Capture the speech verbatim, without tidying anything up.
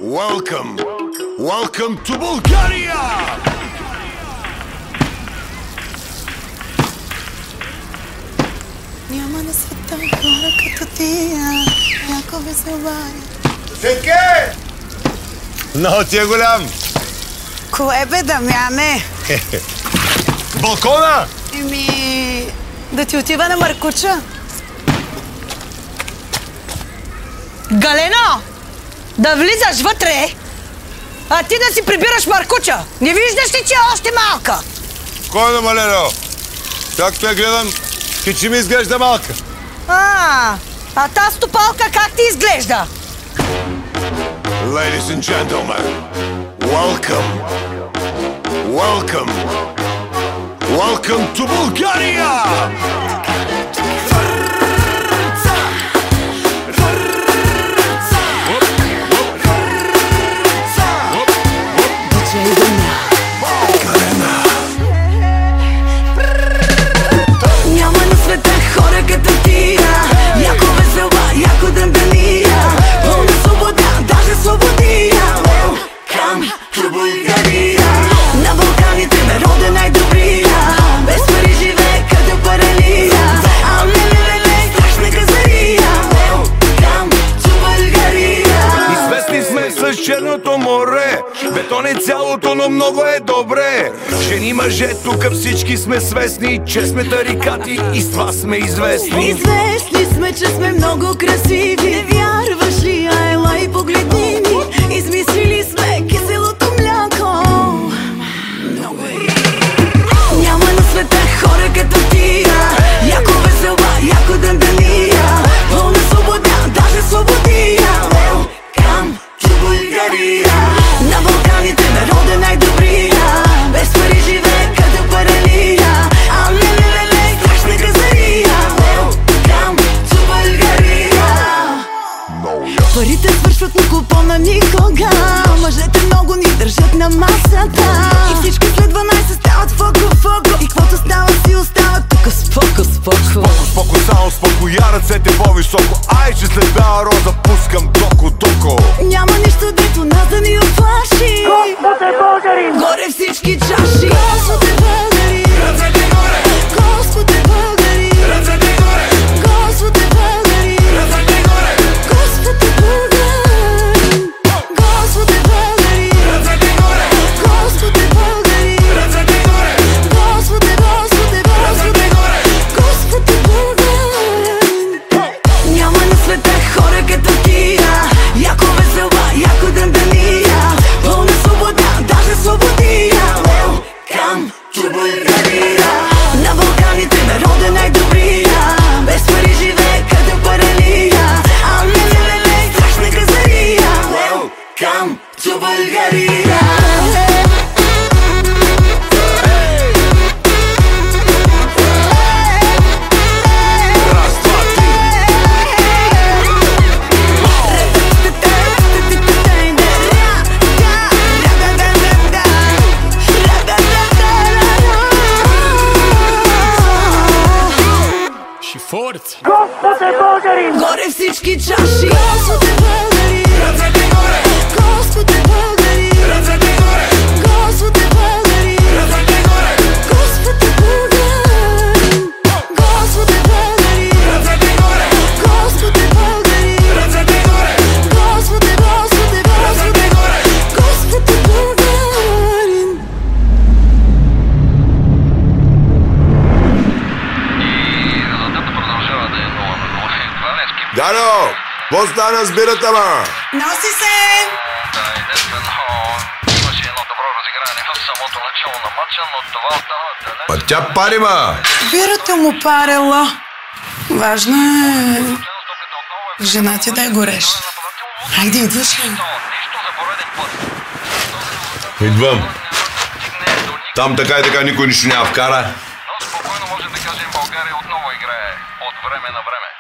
Welcome, welcome to Bulgaria! Няма на света хора като тия, някога се обади. Сетке! Много ти е голям! Кое бе, Дамяне? Балкона! Еми, да ти отива на Маркуча. Галено! Да влизаш вътре, а ти да си прибираш Маркуча. Не виждаш ли, че е още малка? Кой е намалено? Както я гледам, ти ми изглежда малка. А, а та стопалка как ти изглежда? Ladies and gentlemen, welcome, welcome, welcome to Bulgaria! Няма на света хора като тия, яко весела, яко дъмбелия, пълна свобода, даже свободия. Welcome to Bulgaria. На Балканите народа най-добрия, без пари живее като паралия. А ле-ле-ле-ле, страшна газария. Welcome to Bulgaria. Известни сме с Черното море, бетон е цялото, но много е добре. Жени, мъже, тук всички сме свестни, че сме тарикати и с това сме известни. Известни сме, че сме много красиви. Не вярваш ли, а ела и погледни ни. Измислили сме киселото мляко. Много е. Няма на света хора като тия, яко весела, яко дъмбелия, пълна свобода, даже свободия. Welcome to Bulgaria. На Балканите народа най-добрия, без пари живее като паралия. А ле-ле-ле-ле, страшна газария. Welcome to Bulgaria. Парите свършват на купона никога, мъжете много ни държат на масата. И всички след дванайсет стават фоко-фоко, и каквото става си остава тук споко-споко. Споко, споко, само споко, я ръцете по-високо. Ай, че след бяла роза пускам токо-токо. Няма нищо дето нас да ни оплаши. Господ е българин! Горе всички чаши! Господ е българин! Ръцете горе! Господ е българин! Ръцете горе! Господ е българин! Ръцете горе! Господ е българин! Господ е българин! Ръцете горе! Господ е българин! Ръцете горе! Господ е, Господ е, Господ е горе! Господ е българин! Няма на света хора като тия, яко весела, яко дъмбелия, пълна свобода, даже свободия. Welcome to Bulgaria. На Балканите народа най-добрия, без пари живее като паралия. А ле-ле-ле-ле, страшна газария. Welcome to Bulgaria. Господ е българин! Горе всички чаши! Господ е българин! Ръцете горе! Господ е българин! Ръцете горе! Господ е българин! Ръцете горе! Господ е българин! Господ е българин! Ръцете горе! Господ е българин! Ръцете горе! Господ е, Господ е, Господ е горе! Господ е българин! Дано! Какво стана с бирата, ма? Носи се! Да, естествено. Имаше едно добро разиграние в самото начало на матча, но това остана далеч. Па тя пари, ма! Бирата му парела. Важно е жена ти да е гореш. Хайде, идваш ли? Нищо за пореден път. Идвам. Там така и така никой нищо няма вкара. Но спокойно може да кажем, България отново играе от време на време.